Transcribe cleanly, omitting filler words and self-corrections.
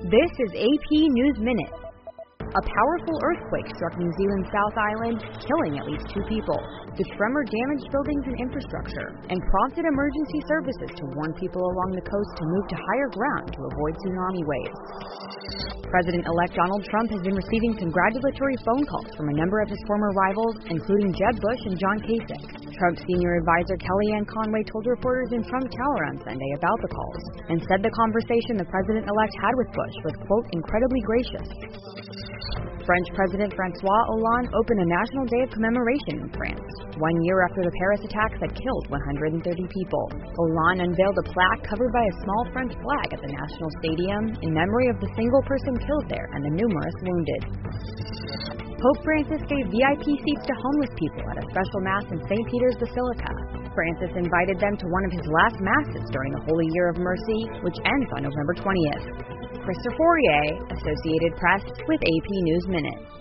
This is AP News Minute. A powerful earthquake struck New Zealand's South Island, killing at least 2 people. The tremor damaged buildings and infrastructure and prompted emergency services to warn people along the coast to move to higher ground to avoid tsunami waves. President-elect Donald Trump has been receiving congratulatory phone calls from a number of his former rivals, including Jeb Bush and John Kasich. Trump's senior advisor Kellyanne Conway told reporters in Trump Tower on Sunday about the calls and said the conversation the president-elect had with Bush was, quote, incredibly gracious. French President François Hollande opened a national day of commemoration in France, 1 year after the Paris attacks that killed 130 people. Hollande unveiled a plaque covered by a small French flag at the National Stadium in memory of the single person killed there and the numerous wounded. Pope Francis gave VIP seats to homeless people at a special Mass in St. Peter's Basilica. Francis invited them to one of his last Masses during the Holy Year of Mercy, which ends on November 20th. Krista Fourier, Associated Press, with AP News Minute.